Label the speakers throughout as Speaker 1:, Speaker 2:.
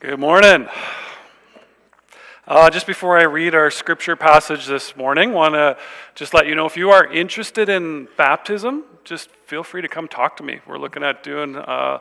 Speaker 1: Good morning. Just before I read our scripture passage this morning, want to just let you know if you are interested in baptism, just feel free to come talk to me. We're looking at doing a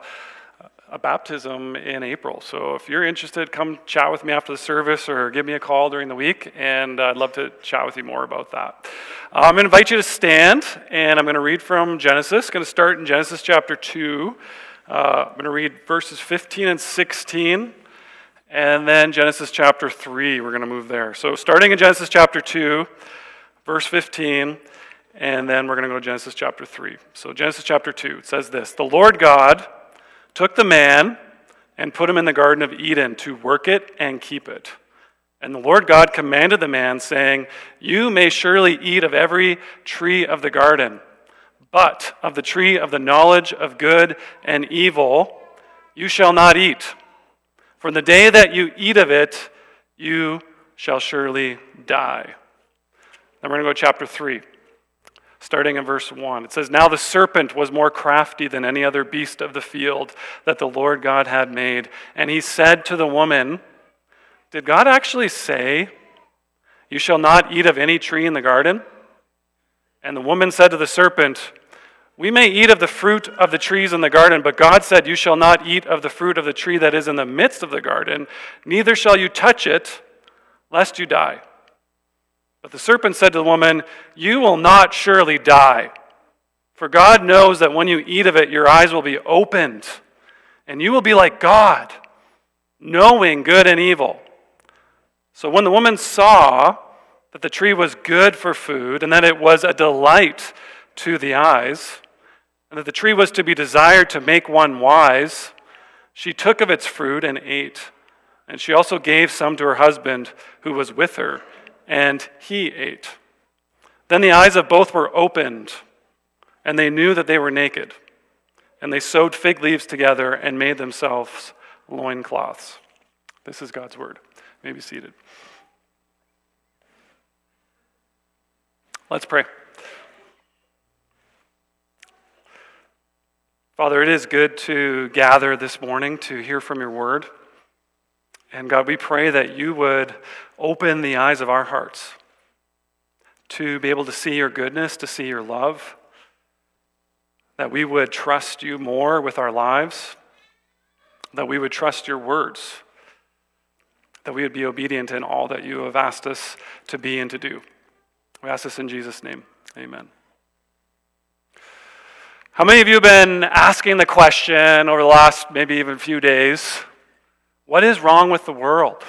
Speaker 1: baptism in April. So if you're interested, come chat with me after the service or give me a call during the week, and I'd love to chat with you more about that. I'm going to invite you to stand, and I'm going to read from Genesis. I'm going to start in Genesis chapter 2. I'm going to read verses 15 and 16. And then Genesis chapter 3, we're going to move there. So starting in Genesis chapter 2, verse 15, and then we're going to go to Genesis chapter 3. So Genesis chapter 2, it says this: "The Lord God took the man and put him in the Garden of Eden to work it and keep it. And the Lord God commanded the man, saying, 'You may surely eat of every tree of the garden, but of the tree of the knowledge of good and evil you shall not eat. For in the day that you eat of it, you shall surely die.'" Then we're going to go to chapter 3, starting in verse 1. It says, "Now the serpent was more crafty than any other beast of the field that the Lord God had made. And he said to the woman," did God actually say, "You shall not eat of any tree in the garden?" And the woman said to the serpent, "We may eat of the fruit of the trees in the garden, but God said, 'You shall not eat of the fruit of the tree that is in the midst of the garden, neither shall you touch it, lest you die.' But the serpent said to the woman, 'You will not surely die. For God knows that when you eat of it, your eyes will be opened, and you will be like God, knowing good and evil.' So when the woman saw that the tree was good for food, and that it was a delight to the eyes, and that the tree was to be desired to make one wise, she took of its fruit and ate. And she also gave some to her husband who was with her, and he ate. Then the eyes of both were opened, and they knew that they were naked. And they sewed fig leaves together and made themselves loincloths." This is God's word. You may be seated. Let's pray. Father, it is good to gather this morning to hear from your word. And God, we pray that you would open the eyes of our hearts to be able to see your goodness, to see your love, that we would trust you more with our lives, that we would trust your words, that we would be obedient in all that you have asked us to be and to do. We ask this in Jesus' name. Amen. How many of you have been asking the question over the last maybe even few days, what is wrong with the world?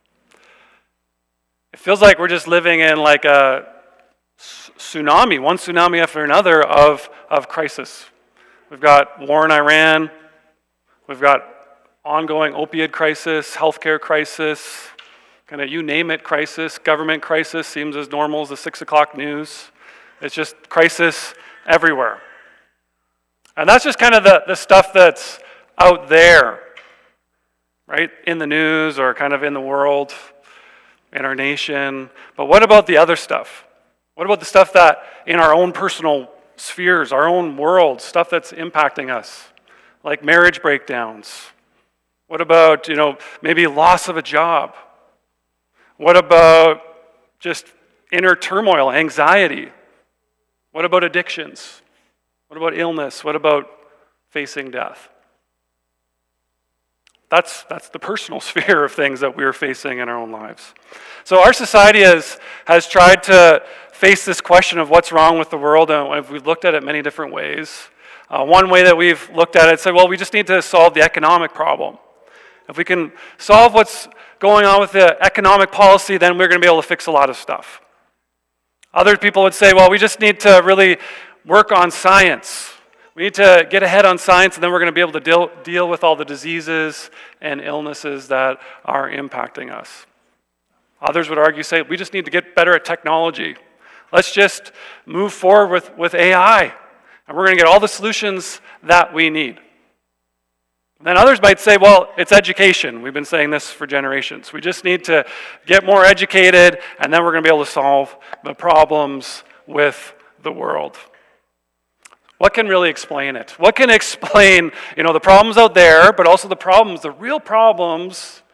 Speaker 1: It feels like we're just living in like a tsunami, one tsunami after another of crisis. We've got war in Iran. We've got ongoing opioid crisis, healthcare crisis, kind of you name it crisis. Government crisis seems as normal as the 6 o'clock news. It's just crisis everywhere. And that's just kind of the stuff that's out there, right? In the news or kind of in the world, in our nation. But what about the other stuff? What about the stuff that in our own personal spheres, our own world, stuff that's impacting us, like marriage breakdowns? What about, maybe loss of a job? What about just inner turmoil, anxiety? What about addictions? What about illness? What about facing death? That's the personal sphere of things that we're facing in our own lives. So our society has tried to face this question of what's wrong with the world, and we've looked at it many different ways. One way that we've looked at it said, well, we just need to solve the economic problem. If we can solve what's going on with the economic policy, then we're going to be able to fix a lot of stuff. Other people would say, well, we just need to really work on science. We need to get ahead on science, and then we're going to be able to deal with all the diseases and illnesses that are impacting us. Others would argue, say, we just need to get better at technology. Let's just move forward with AI, and we're going to get all the solutions that we need. Then others might say, well, it's education. We've been saying this for generations. We just need to get more educated, and then we're going to be able to solve the problems with the world. What can really explain it? What can explain, the problems out there, but also the real problems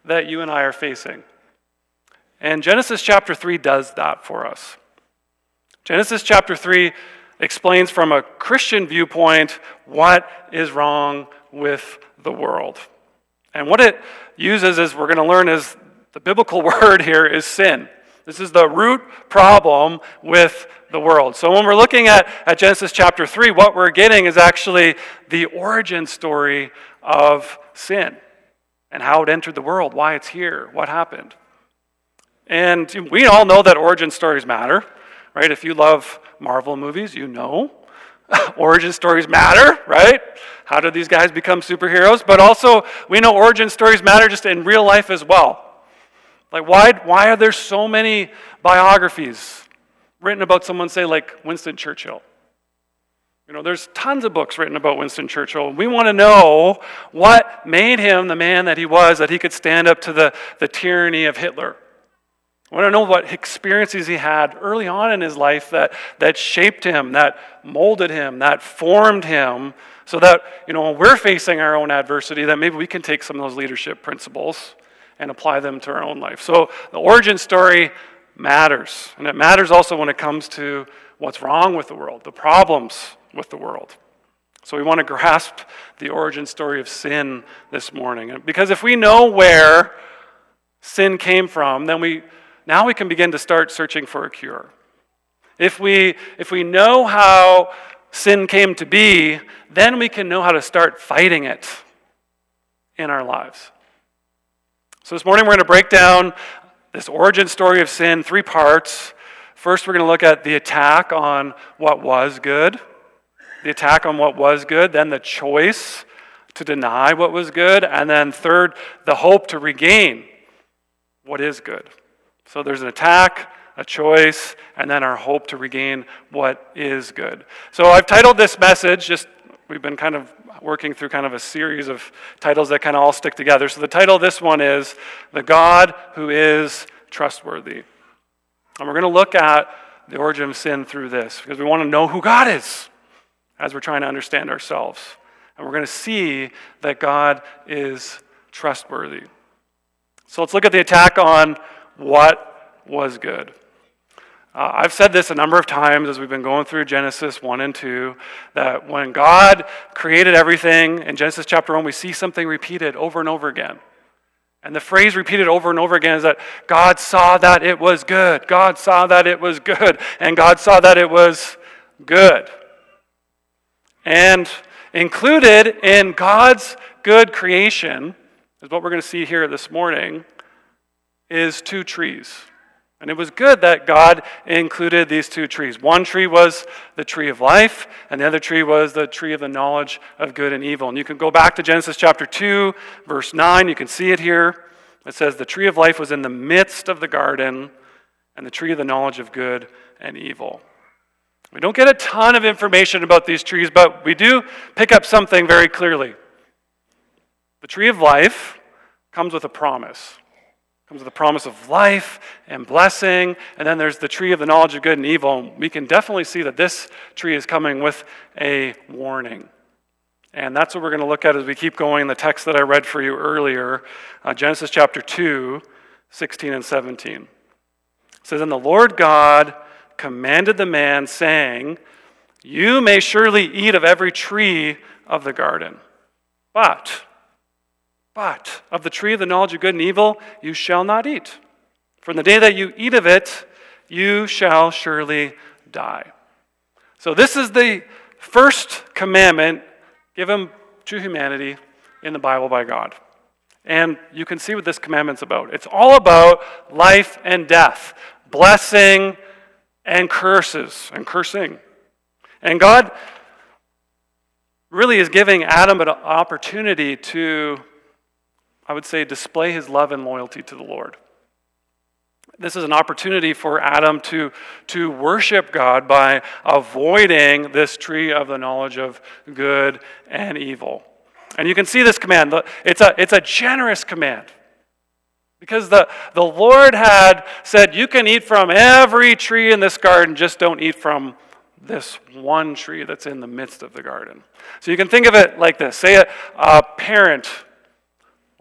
Speaker 1: that you and I are facing. And Genesis chapter 3 does that for us. Genesis chapter 3 explains from a Christian viewpoint what is wrong with the world. And what it uses, as we're going to learn, is the biblical word here is sin. This is the root problem with the world. So when we're looking at Genesis chapter 3, what we're getting is actually the origin story of sin and how it entered the world, why it's here, what happened. And we all know that origin stories matter, right? If you love Marvel movies, you know origin stories matter, right? How did these guys become superheroes? But also, we know origin stories matter just in real life as well. Like, why are there so many biographies written about someone, say, like Winston Churchill? You know, there's tons of books written about Winston Churchill. We want to know what made him the man that he was, that he could stand up to the tyranny of Hitler. I want to know what experiences he had early on in his life that shaped him, that molded him, that formed him, so that, you know, when we're facing our own adversity, that maybe we can take some of those leadership principles and apply them to our own life. So the origin story matters. And it matters also when it comes to what's wrong with the world, the problems with the world. So we want to grasp the origin story of sin this morning. Because if we know where sin came from, then now we can begin to start searching for a cure. If we know how sin came to be, then we can know how to start fighting it in our lives. So this morning we're going to break down this origin story of sin, 3 parts. First, we're going to look at the attack on what was good. The attack on what was good, then the choice to deny what was good, and then third, the hope to regain what is good. So there's an attack, a choice, and then our hope to regain what is good. So I've titled this message, we've been kind of working through kind of a series of titles that kind of all stick together. So the title of this one is The God Who Is Trustworthy. And we're going to look at the origin of sin through this, because we want to know who God is as we're trying to understand ourselves. And we're going to see that God is trustworthy. So let's look at the attack on what was good. I've said this a number of times as we've been going through Genesis 1 and 2, that when God created everything, in Genesis chapter 1, we see something repeated over and over again. And the phrase repeated over and over again is that God saw that it was good. God saw that it was good. And God saw that it was good. And included in God's good creation, is what we're going to see here this morning, is 2 trees. And it was good that God included these 2 trees. One tree was the tree of life, and the other tree was the tree of the knowledge of good and evil. And you can go back to Genesis chapter 2, verse 9. You can see it here. It says, the tree of life was in the midst of the garden, and the tree of the knowledge of good and evil. We don't get a ton of information about these trees, but we do pick up something very clearly. The tree of life comes with a promise. It comes with a promise of life and blessing, and then there's the tree of the knowledge of good and evil. We can definitely see that this tree is coming with a warning. And that's what we're going to look at as we keep going in the text that I read for you earlier, Genesis chapter 2, 16 and 17. It says, and the Lord God commanded the man, saying, you may surely eat of every tree of the garden, but of the tree of the knowledge of good and evil you shall not eat. For in the day that you eat of it, you shall surely die. So this is the first commandment given to humanity in the Bible by God. And you can see what this commandment's about. It's all about life and death, blessing and curses and cursing. And God really is giving Adam an opportunity to, I would say, display his love and loyalty to the Lord. This is an opportunity for Adam to worship God by avoiding this tree of the knowledge of good and evil. And you can see this command. It's a generous command. Because the Lord had said, you can eat from every tree in this garden, just don't eat from this one tree that's in the midst of the garden. So you can think of it like this. Say a parent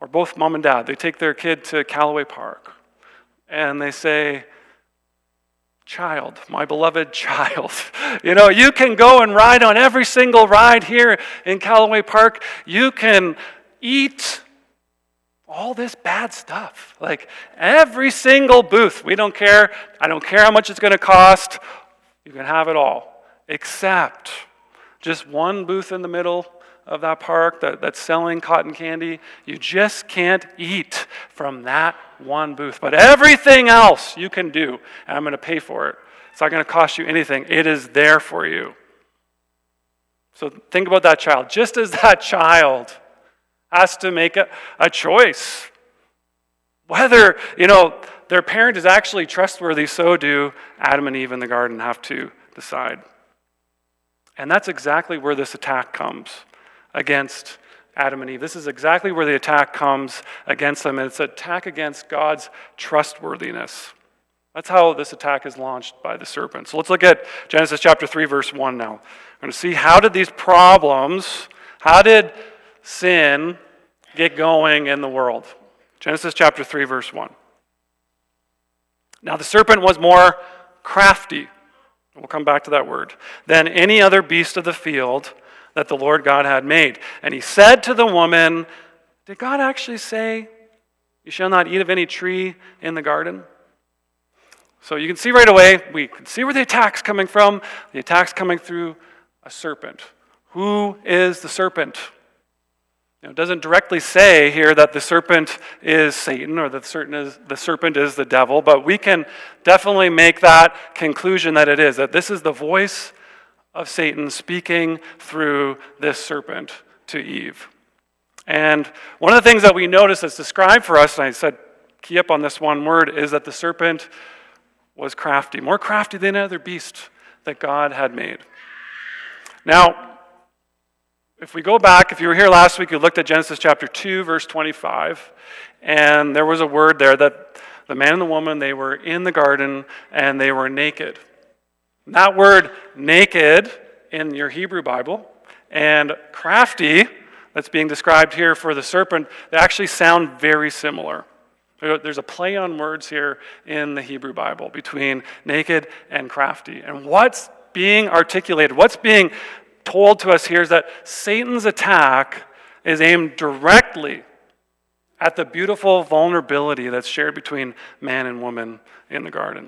Speaker 1: or both mom and dad, they take their kid to Callaway Park, and they say, child, my beloved child, you can go and ride on every single ride here in Callaway Park. You can eat all this bad stuff. Like every single booth. We don't care. I don't care how much it's going to cost. You can have it all. Except just one booth in the middle of that park that's selling cotton candy. You just can't eat from that one booth. But everything else you can do, and I'm going to pay for it. It's not going to cost you anything. It is there for you. So think about that child. Just as that child has to make a choice, whether, their parent is actually trustworthy, so do Adam and Eve in the garden have to decide. And that's exactly where this attack comes against Adam and Eve. This is exactly where the attack comes against them, and it's an attack against God's trustworthiness. That's how this attack is launched by the serpent. So let's look at Genesis chapter 3, verse 1 now. We're going to see how did sin get going in the world? Genesis chapter 3, verse 1. Now the serpent was more crafty, we'll come back to that word, than any other beast of the field that the Lord God had made. And he said to the woman, did God actually say, you shall not eat of any tree in the garden? So you can see right away, we can see where the attack's coming from. The attack's coming through a serpent. Who is the serpent? It doesn't directly say here that the serpent is Satan or that the serpent is the devil, but we can definitely make that conclusion that it is, that this is the voice of Satan speaking through this serpent to Eve. And one of the things that we notice that's described for us, and I said key up on this one word, is that the serpent was crafty, more crafty than any other beast that God had made. Now, if we go back, if you were here last week, you looked at Genesis chapter 2, verse 25, and there was a word there that the man and the woman, they were in the garden and they were naked. And that word naked in your Hebrew Bible and crafty that's being described here for the serpent, they actually sound very similar. There's a play on words here in the Hebrew Bible between naked and crafty. And what's being articulated, what's being told to us here is that Satan's attack is aimed directly at the beautiful vulnerability that's shared between man and woman in the garden.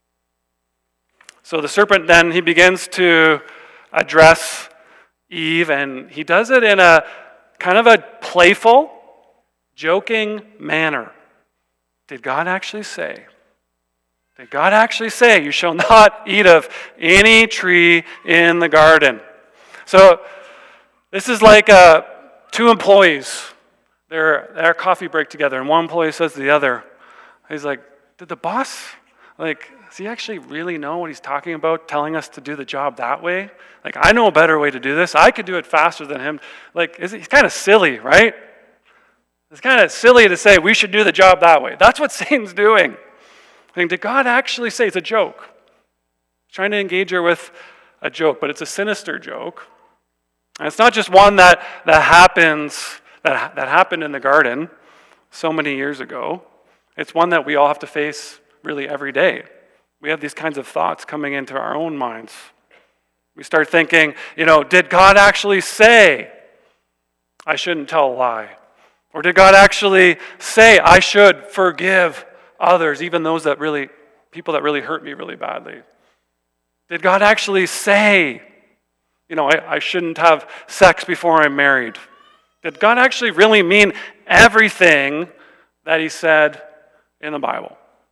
Speaker 1: So the serpent then, he begins to address Eve, and he does it in a kind of a playful, joking manner. Did God actually say? Did God actually say, you shall not eat of any tree in the garden? So this is like two employees. They're at a coffee break together, and one employee says to the other, he's like, did the boss, does he actually really know what he's talking about, telling us to do the job that way? I know a better way to do this. I could do it faster than him. He's kind of silly, right? It's kind of silly to say we should do the job that way. That's what Satan's doing. Did God actually say? It's a joke. He's trying to engage her with a joke, but it's a sinister joke. And it's not just one that happened in the garden so many years ago. It's one that we all have to face really every day. We have these kinds of thoughts coming into our own minds. We start thinking, did God actually say I shouldn't tell a lie? Or did God actually say I should forgive others, even those people that really hurt me really badly? Did God actually say, I shouldn't have sex before I'm married? Did God actually really mean everything that he said in the Bible?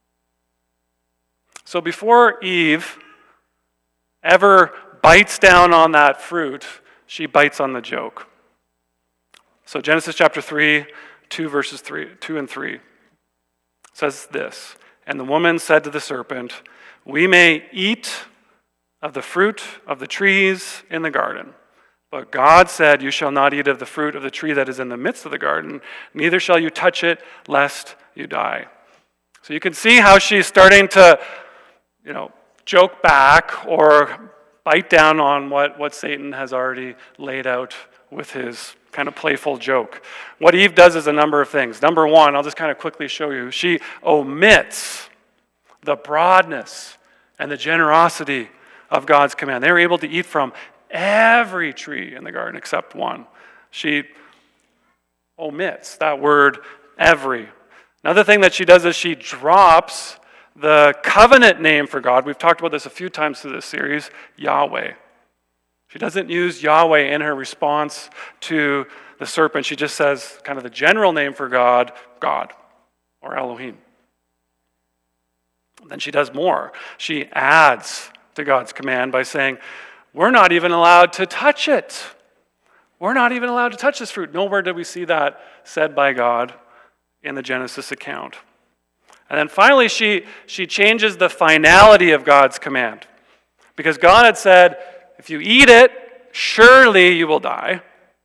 Speaker 1: So before Eve ever bites down on that fruit, she bites on the joke. So Genesis chapter 3, 2 and 3 says this, and the woman said to the serpent, we may eat of the fruit of the trees in the garden. But God said, you shall not eat of the fruit of the tree that is in the midst of the garden, neither shall you touch it, lest you die. So you can see how she's starting to, joke back or bite down on what Satan has already laid out with his kind of playful joke. What Eve does is a number of things. Number one, I'll just kind of quickly show you. She omits the broadness and the generosity of God's command. They were able to eat from every tree in the garden except one. She omits that word every. Another thing that she does is she drops the covenant name for God. We've talked about this a few times through this series, Yahweh. She doesn't use Yahweh in her response to the serpent. She just says kind of the general name for God, God, or Elohim. Then she does more. She adds to God's command by saying, we're not even allowed to touch it. We're not even allowed to touch this fruit. Nowhere did we see that said by God in the Genesis account. And then finally, she changes the finality of God's command. Because God had said, if you eat it, surely you will die.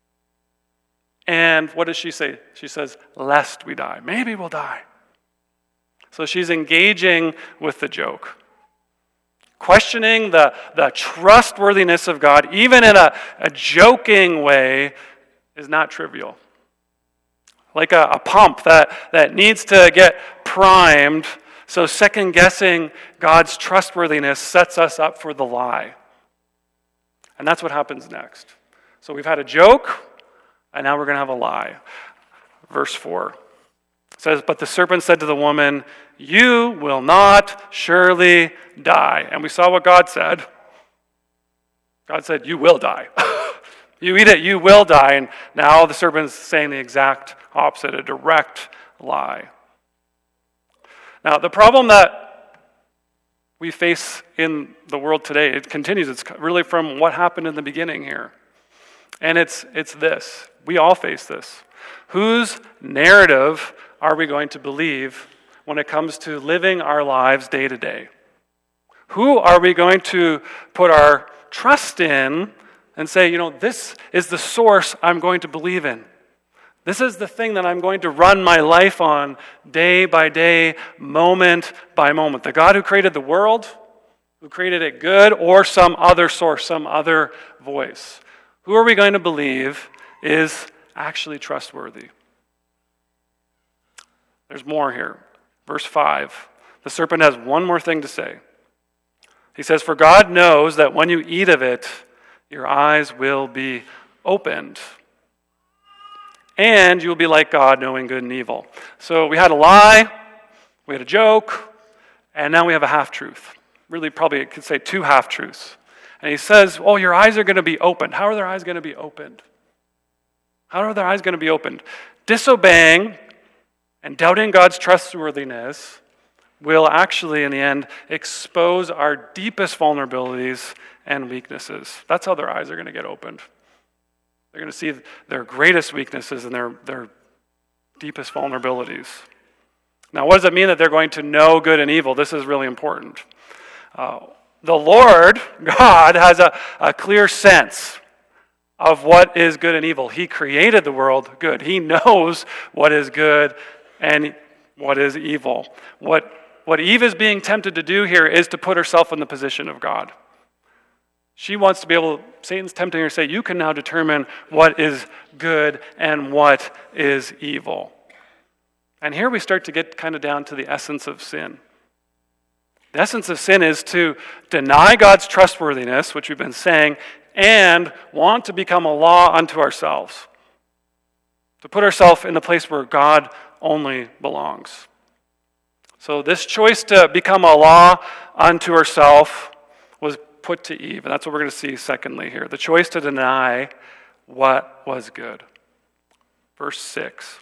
Speaker 1: And what does she say? She says, lest we die. Maybe we'll die. So she's engaging with the joke. Questioning the trustworthiness of God, even in a joking way, is not trivial. Like a pump that needs to get primed, so second-guessing God's trustworthiness sets us up for the lie. And that's what happens next. So we've had a joke, and now we're going to have a lie. Verse 4 says, but the serpent said to the woman, you will not surely die. And we saw what God said. God said, you will die. You eat it, you will die. And now the serpent's saying the exact opposite, a direct lie. Now, the problem that we face in the world today, it continues. It's really from what happened in the beginning here. And it's this. We all face this. Whose narrative are we going to believe when it comes to living our lives day to day? Who are we going to put our trust in and say, this is the source I'm going to believe in? This is the thing that I'm going to run my life on day by day, moment by moment. The God who created the world, who created it good, or some other source, some other voice. Who are we going to believe is actually trustworthy? There's more here. Verse 5. The serpent has one more thing to say. He says, for God knows that when you eat of it, your eyes will be opened. And you will be like God, knowing good and evil. So we had a lie, we had a joke, and now we have a half-truth. Really, probably it could say two half-truths. And he says, your eyes are going to be opened. How are their eyes going to be opened? How are their eyes going to be opened? Disobeying and doubting God's trustworthiness will actually, in the end, expose our deepest vulnerabilities and weaknesses. That's how their eyes are going to get opened. They're going to see their greatest weaknesses and their deepest vulnerabilities. Now, what does it mean that they're going to know good and evil? This is really important. The Lord, God, has a clear sense of what is good and evil. He created the world good. He knows what is good and what is evil. What Eve is being tempted to do here is to put herself in the position of God. She wants to be able, Satan's tempting her to say, you can now determine what is good and what is evil. And here we start to get kind of down to the essence of sin. The essence of sin is to deny God's trustworthiness, which we've been saying, and want to become a law unto ourselves. To put ourselves in the place where God only belongs. So this choice to become a law unto herself was put to Eve. And that's what we're going to see secondly here. The choice to deny what was good. Verse 6.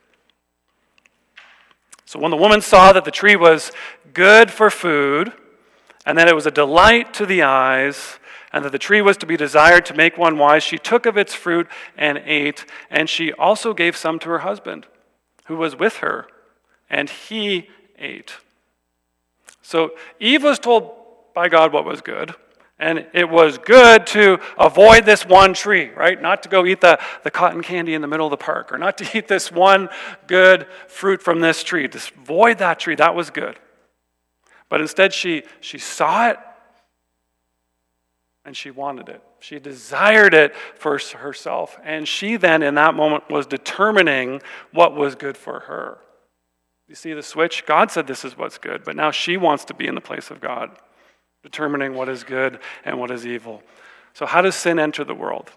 Speaker 1: So when the woman saw that the tree was good for food, and that it was a delight to the eyes, and that the tree was to be desired to make one wise, she took of its fruit and ate, and she also gave some to her husband, who was with her, and he ate. So Eve was told by God what was good, and it was good to avoid this one tree, right? Not to go eat the cotton candy in the middle of the park, or not to eat this one good fruit from this tree. Just avoid that tree. That was good. But instead she saw it, and she wanted it. She desired it for herself, and she then, in that moment, was determining what was good for her. You see the switch? God said this is what's good, but now she wants to be in the place of God, determining what is good and what is evil. So how does sin enter the world?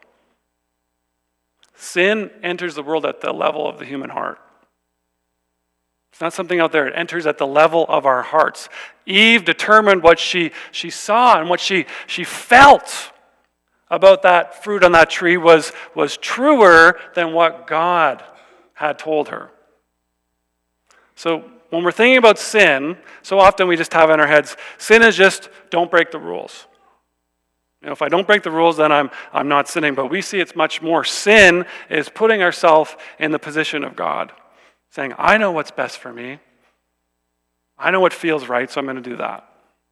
Speaker 1: Sin enters the world at the level of the human heart. It's not something out there. It enters at the level of our hearts. Eve determined what she saw and what she felt about that fruit on that tree was truer than what God had told her. So when we're thinking about sin, so often we just have in our heads, sin is just don't break the rules. If I don't break the rules, then I'm not sinning. But we see it's much more. Sin is putting ourselves in the position of God, saying, I know what's best for me. I know what feels right, so I'm going to do that.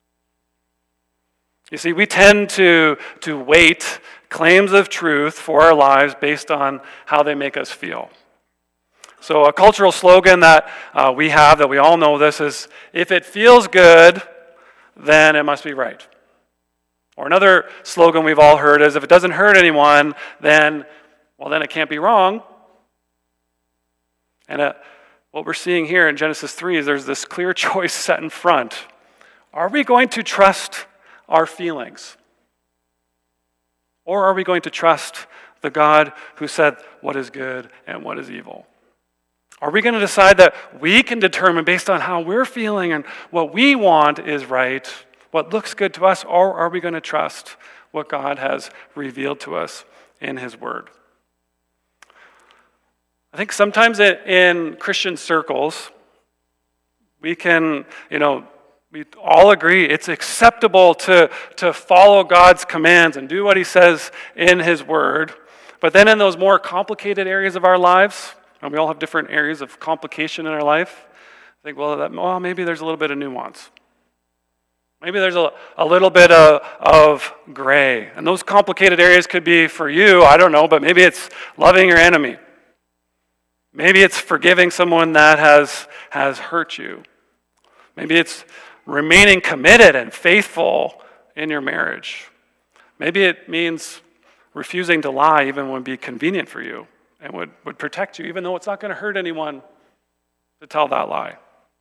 Speaker 1: You see, we tend to weight claims of truth for our lives based on how they make us feel. So a cultural slogan that we have, that we all know this, is, if it feels good, then it must be right. Or another slogan we've all heard is, if it doesn't hurt anyone, then it can't be wrong. And what we're seeing here in Genesis 3 is there's this clear choice set in front. Are we going to trust our feelings? Or are we going to trust the God who said what is good and what is evil? Are we going to decide that we can determine based on how we're feeling and what we want is right, what looks good to us, or are we going to trust what God has revealed to us in His Word? I think sometimes in Christian circles, we can, we all agree it's acceptable to follow God's commands and do what He says in His Word. But then in those more complicated areas of our lives, and we all have different areas of complication in our life, I think, maybe there's a little bit of nuance. Maybe there's a little bit of gray. And those complicated areas could be for you, I don't know, but maybe it's loving your enemy. Maybe it's forgiving someone that has hurt you. Maybe it's remaining committed and faithful in your marriage. Maybe it means refusing to lie even when it would be convenient for you and would protect you, even though it's not going to hurt anyone to tell that lie.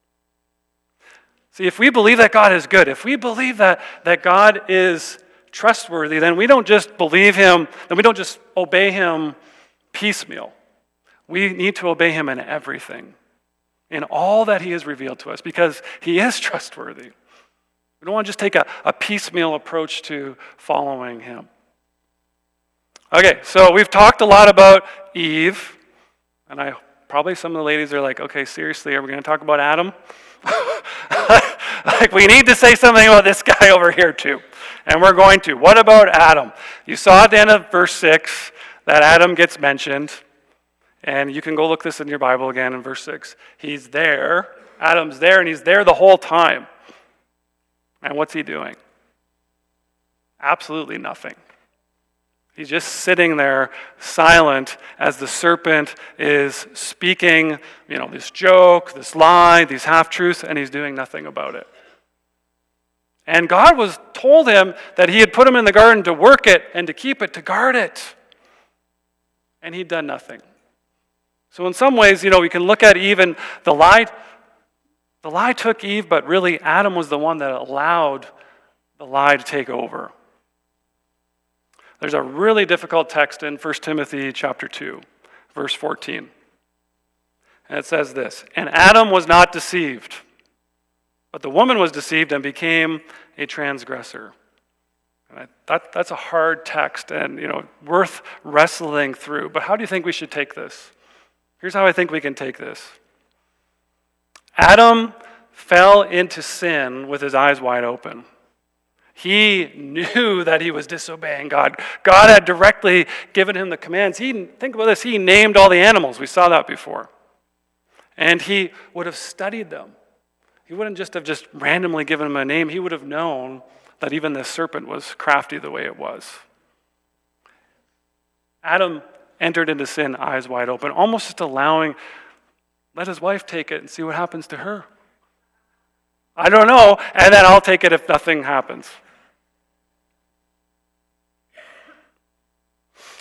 Speaker 1: See, if we believe that God is good, if we believe that God is trustworthy, then we don't just believe Him, then we don't just obey Him piecemeal. We need to obey Him in everything, in all that He has revealed to us, because He is trustworthy. We don't want to just take a piecemeal approach to following Him. Okay, so we've talked a lot about Eve, and probably some of the ladies are like, okay, seriously, are we going to talk about Adam? Like, we need to say something about this guy over here too. And we're going to. What about Adam? You saw at the end of verse 6 that Adam gets mentioned. And you can go look this in your Bible again in verse 6. He's there. Adam's there, and he's there the whole time. And what's he doing? Absolutely nothing. He's just sitting there silent as the serpent is speaking, this joke, this lie, these half-truths, and he's doing nothing about it. And God told him that He had put him in the garden to work it and to keep it, to guard it. And he'd done nothing. So in some ways, we can look at Eve and the lie took Eve, but really Adam was the one that allowed the lie to take over. There's a really difficult text in 1 Timothy chapter 2, verse 14. And it says this, "And Adam was not deceived, but the woman was deceived and became a transgressor." And that's a hard text and, worth wrestling through. But how do you think we should take this? Here's how I think we can take this. Adam fell into sin with his eyes wide open. He knew that he was disobeying God. God had directly given him the commands. Think about this, he named all the animals. We saw that before. And he would have studied them. He wouldn't just randomly given them a name. He would have known that even this serpent was crafty the way it was. Adam entered into sin eyes wide open, almost just let his wife take it and see what happens to her. I don't know, and then I'll take it if nothing happens.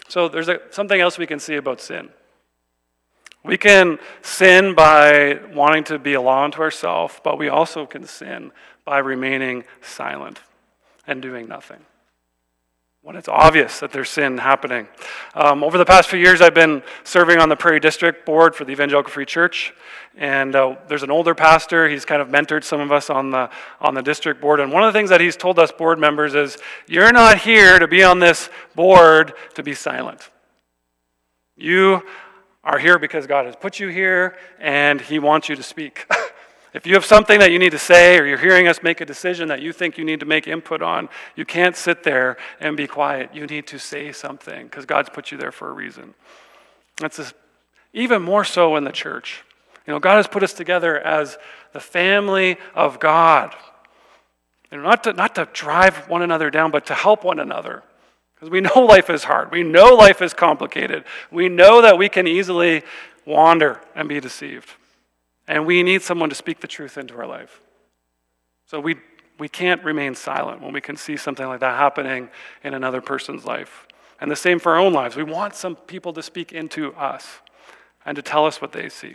Speaker 1: So there's something else we can see about sin. We can sin by wanting to be a law unto ourselves, but we also can sin by remaining silent and doing nothing when it's obvious that there's sin happening. Over the past few years, I've been serving on the Prairie District Board for the Evangelical Free Church, and there's an older pastor. He's kind of mentored some of us on the district board, and one of the things that he's told us board members is, you're not here to be on this board to be silent. You are here because God has put you here, and he wants you to speak. If you have something that you need to say, or you're hearing us make a decision that you think you need to make input on, you can't sit there and be quiet. You need to say something, because God's put you there for a reason. That's even more so in the church. God has put us together as the family of God. Not to drive one another down, but to help one another. Because we know life is hard. We know life is complicated. We know that we can easily wander and be deceived. And we need someone to speak the truth into our life. So we can't remain silent when we can see something like that happening in another person's life. And the same for our own lives. We want some people to speak into us and to tell us what they see.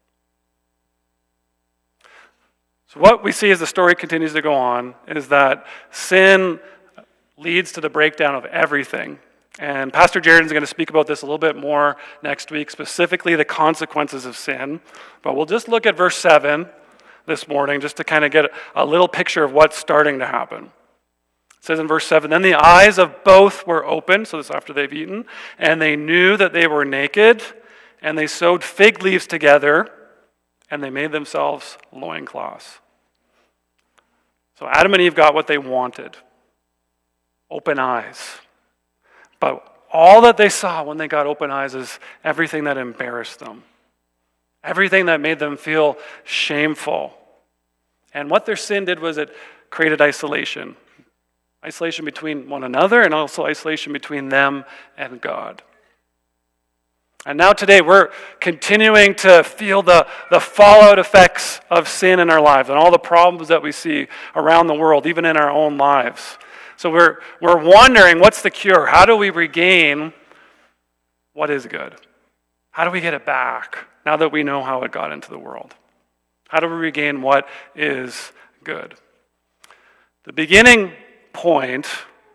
Speaker 1: So what we see as the story continues to go on is that sin leads to the breakdown of everything. And Pastor Jared is going to speak about this a little bit more next week, specifically the consequences of sin. But we'll just look at verse 7 this morning just to kind of get a little picture of what's starting to happen. It says in verse 7, then the eyes of both were opened, so this is after they've eaten, and they knew that they were naked, and they sewed fig leaves together, and they made themselves loincloths. So Adam and Eve got what they wanted. Open eyes. But all that they saw when they got open eyes is everything that embarrassed them. Everything that made them feel shameful. And what their sin did was it created isolation. Isolation between one another and also isolation between them and God. And now today we're continuing to feel the fallout effects of sin in our lives and all the problems that we see around the world, even in our own lives. So we're wondering, what's the cure? How do we regain what is good? How do we get it back now that we know how it got into the world? How do we regain what is good? The beginning point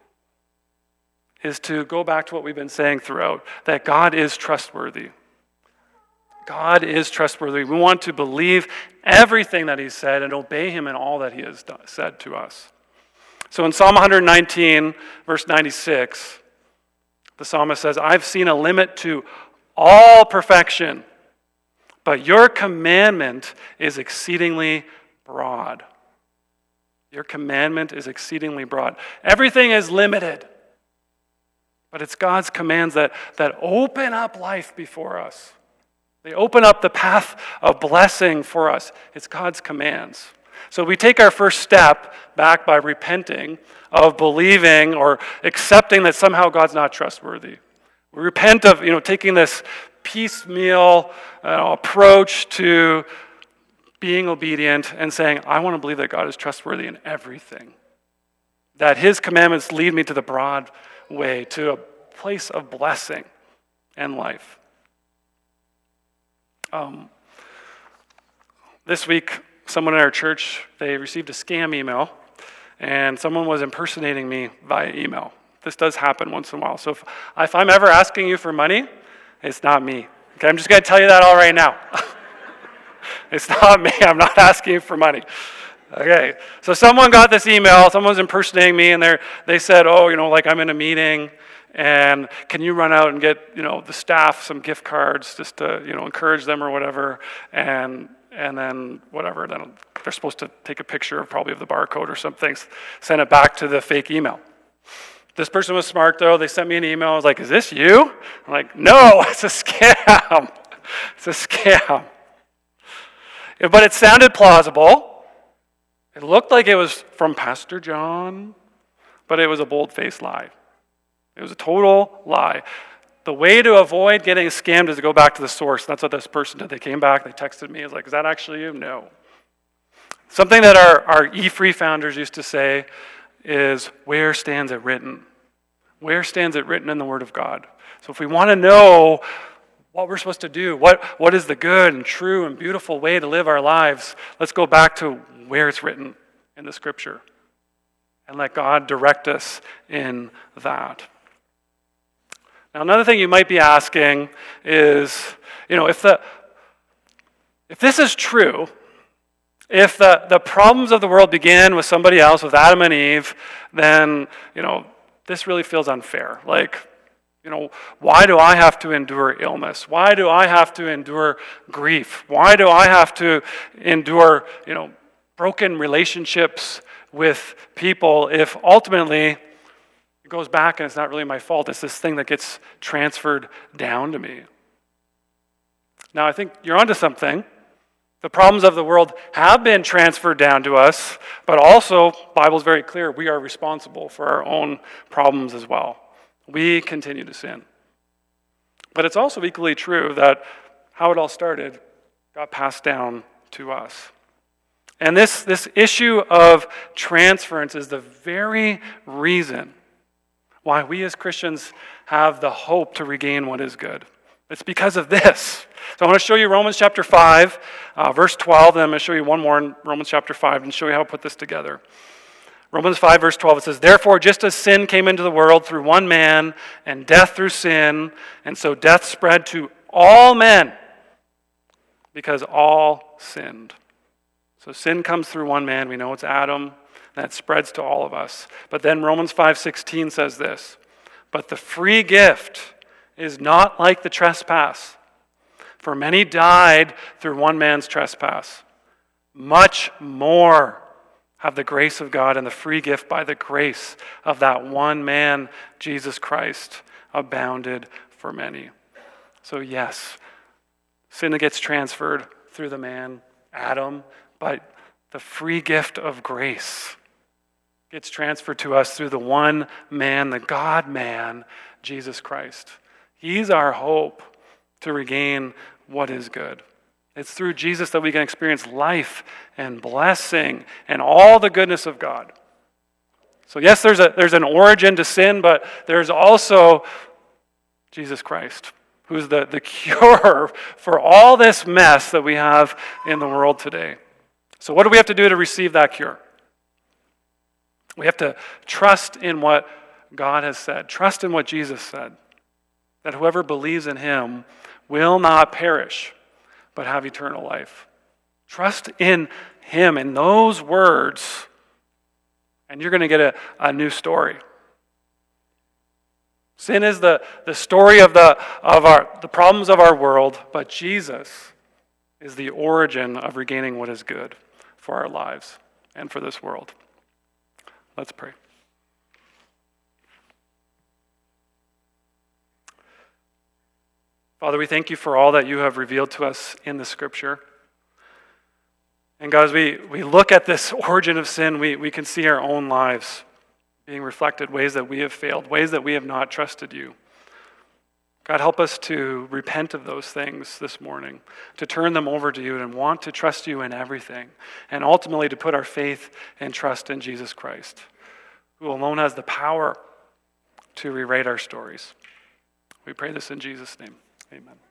Speaker 1: is to go back to what we've been saying throughout, that God is trustworthy. God is trustworthy. We want to believe everything that he said and obey him in all that he has said to us. So in Psalm 119, verse 96, the psalmist says, I've seen a limit to all perfection, but your commandment is exceedingly broad. Your commandment is exceedingly broad. Everything is limited, but it's God's commands that open up life before us. They open up the path of blessing for us. It's God's commands. So we take our first step back by repenting of believing or accepting that somehow God's not trustworthy. We repent of taking this piecemeal approach to being obedient and saying, I want to believe that God is trustworthy in everything. That his commandments lead me to the broad way, to a place of blessing and life. This week, someone in our church, they received a scam email, and someone was impersonating me via email. This does happen once in a while. So if I'm ever asking you for money, it's not me. Okay, I'm just going to tell you that all right now. It's not me. I'm not asking you for money. Okay, so someone got this email. Someone's impersonating me, and they said, I'm in a meeting, and can you run out and get, the staff some gift cards just to, encourage them or whatever, and then whatever, then they're supposed to take a picture of the barcode or something, send it back to the fake email. This person was smart, though. They sent me an email. I was like, is this you? I'm like, no, it's a scam. It's a scam. But it sounded plausible. It looked like it was from Pastor John, but it was a bold-faced lie. It was a total lie. The way to avoid getting scammed is to go back to the source. That's what this person did. They came back, they texted me. I was like, is that actually you? No. Something that our E-Free founders used to say is, where stands it written? Where stands it written in the Word of God? So if we want to know what we're supposed to do, what is the good and true and beautiful way to live our lives, let's go back to where it's written in the Scripture and let God direct us in that. Now, another thing you might be asking is, if this is true, if the problems of the world began with somebody else, with Adam and Eve, then, this really feels unfair. Why do I have to endure illness? Why do I have to endure grief? Why do I have to endure, broken relationships with people if ultimately it goes back and it's not really my fault? It's this thing that gets transferred down to me. Now, I think you're onto something. The problems of the world have been transferred down to us, but also, the Bible's very clear, we are responsible for our own problems as well. We continue to sin. But it's also equally true that how it all started got passed down to us. And this issue of transference is the very reason why we as Christians have the hope to regain what is good. It's because of this. So I want to show you Romans chapter 5, verse 12, and I'm going to show you one more in Romans chapter 5 and show you how to put this together. Romans 5, verse 12, it says, "Therefore, just as sin came into the world through one man, and death through sin, and so death spread to all men, because all sinned." So sin comes through one man, we know it's Adam, and that spreads to all of us. But then Romans 5:16 says this, "But the free gift is not like the trespass. For many died through one man's trespass. Much more have the grace of God and the free gift by the grace of that one man, Jesus Christ, abounded for many." So yes, sin gets transferred through the man, Adam, but the free gift of grace gets transferred to us through the one man, the God-man, Jesus Christ. He's our hope to regain what is good. It's through Jesus that we can experience life and blessing and all the goodness of God. So yes, there's an origin to sin, but there's also Jesus Christ, who's the cure for all this mess that we have in the world today. So what do we have to do to receive that cure? We have to trust in what God has said. Trust in what Jesus said. That whoever believes in him will not perish, but have eternal life. Trust in him, in those words, and you're going to get a new story. Sin is the story of the problems of our world, but Jesus is the origin of regaining what is good for our lives and for this world. Let's pray. Father, we thank you for all that you have revealed to us in the Scripture. And God, as we look at this origin of sin, we can see our own lives being reflected, ways that we have failed, ways that we have not trusted you. God, help us to repent of those things this morning, to turn them over to you and want to trust you in everything, and ultimately to put our faith and trust in Jesus Christ, who alone has the power to rewrite our stories. We pray this in Jesus' name. Amen.